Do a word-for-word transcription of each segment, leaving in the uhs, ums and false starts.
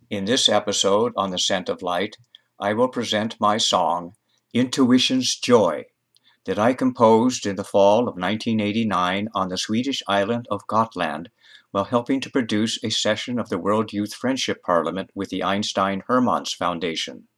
In this episode on The Scent of Light, I will present my song, Intuition's Joy, that I composed in the fall of nineteen eighty-nine on the Swedish island of Gotland while helping to produce a session of the World Youth Friendship Parliament with the Einstein Hermans Foundation.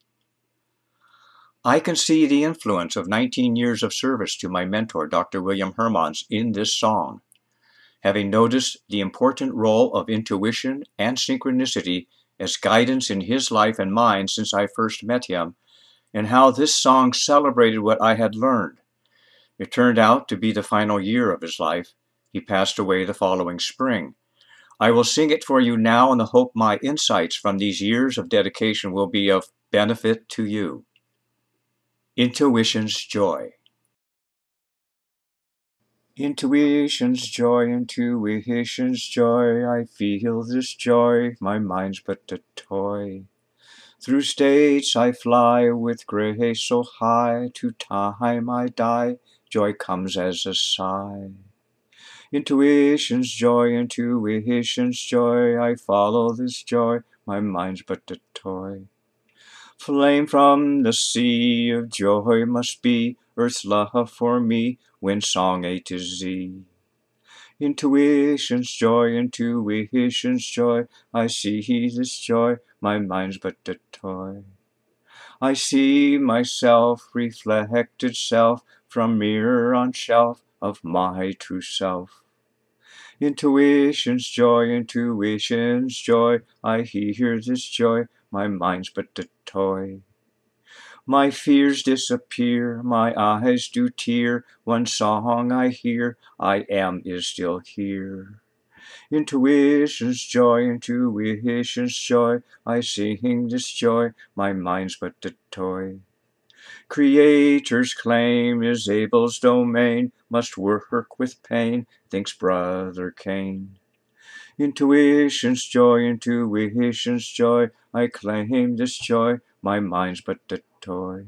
I can see the influence of nineteen years of service to my mentor, Doctor William Hermans, in this song. Having noticed the important role of intuition and synchronicity as guidance in his life and mine since I first met him, and how this song celebrated what I had learned. It turned out to be the final year of his life. He passed away the following spring. I will sing it for you now in the hope my insights from these years of dedication will be of benefit to you. Intuition's Joy. Intuition's joy, intuition's joy, I feel this joy, my mind's but a toy. Through states I fly with grace so high, to time I die, joy comes as a sigh. Intuition's joy, intuition's joy, I follow this joy, my mind's but a toy. Flame from the sea of joy must be earth's love for me, when song A to Z. Intuition's joy, intuition's joy, I see this joy, my mind's but a toy. I see myself, reflected self, from mirror on shelf of my true self. Intuition's joy, intuition's joy, I hear this joy, my mind's but a toy. My fears disappear, my eyes do tear, one song I hear, I am is still here. Intuition's joy, intuition's joy, I sing this joy, my mind's but a toy. Creator's claim is Abel's domain, must work with pain, thinks brother Cain. Intuition's joy, intuition's joy, I claim this joy, my mind's but a toy.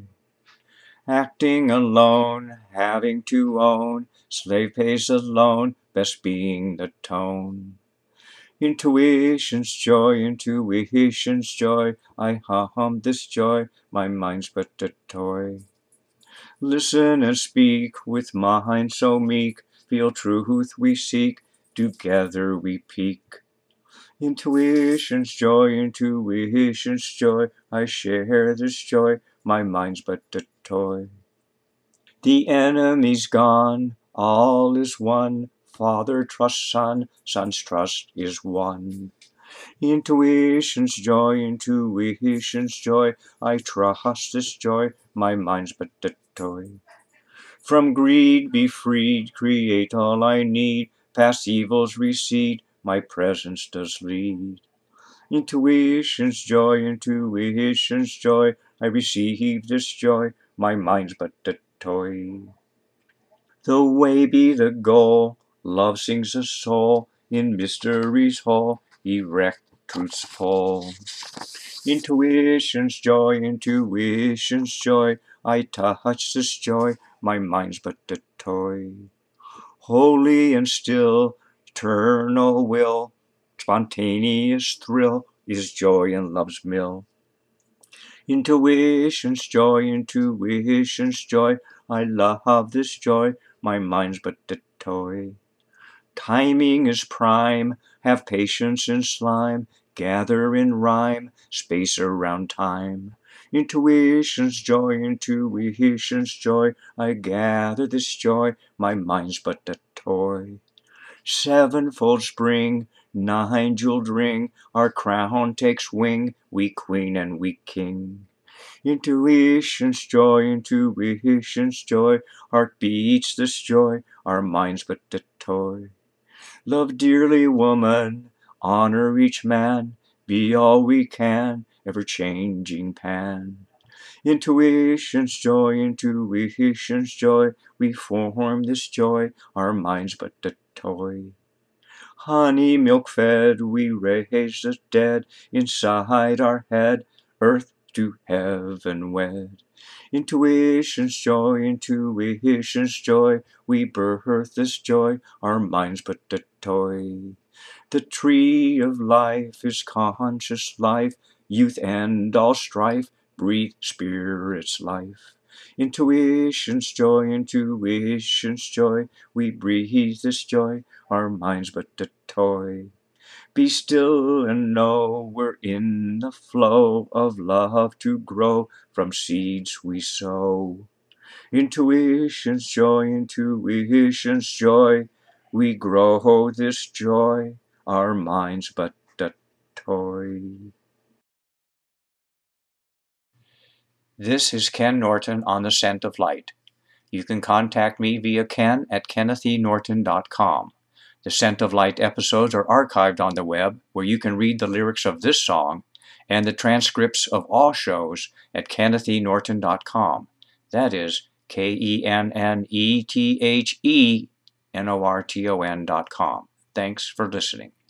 Acting alone, having to own, slave pays alone, best being the tone. Intuition's joy, intuition's joy, I hum this joy, my mind's but a toy. Listen and speak with mind so meek, feel truth we seek, together we peak. Intuition's joy, intuition's joy, I share this joy, my mind's but a toy. The enemy's gone, all is one, Father trusts Son, Son's trust is one. Intuition's joy, intuition's joy, I trust this joy, my mind's but a toy. From greed be freed, create all I need, past evils recede, my presence does lead. Intuition's joy, intuition's joy, I receive this joy, my mind's but a toy. The way be the goal, love sings a soul, in mystery's hall, erect truth's pole. Intuition's joy, intuition's joy, I touch this joy, my mind's but a toy. Holy and still, eternal will, spontaneous thrill, is joy in love's mill. Intuition's joy, intuition's joy, I love this joy, my mind's but a toy. Timing is prime, have patience in slime, gather in rhyme, space around time. Intuition's joy, intuition's joy, I gather this joy, my mind's but a toy. Sevenfold spring, nine-jeweled ring, our crown takes wing, we queen and we king. Intuition's joy, intuition's joy, heart beats this joy, our mind's but a toy. Love dearly woman, honor each man, be all we can, ever-changing Pan. Intuition's joy, intuition's joy, we form this joy, our mind's but a toy. Honey milk fed, we raise the dead, inside our head, earth to heaven wed. Intuition's joy, intuition's joy, we birth this joy, our mind's but a toy. The tree of life is conscious life, youth and all strife, breathe spirit's life. Intuition's joy, intuition's joy, we breathe this joy, our mind's but a toy. Be still and know we're in the flow of love to grow from seeds we sow. Intuition's joy, intuition's joy, we grow this joy, our mind's but a toy. This is Ken Norton on The Scent of Light. You can contact me via ken at kenneth e norton dot com. The Scent of Light episodes are archived on the web, where you can read the lyrics of this song and the transcripts of all shows at kenneth e norton dot com. That is K E N N E T H E N O R T O N dot com. Thanks for listening.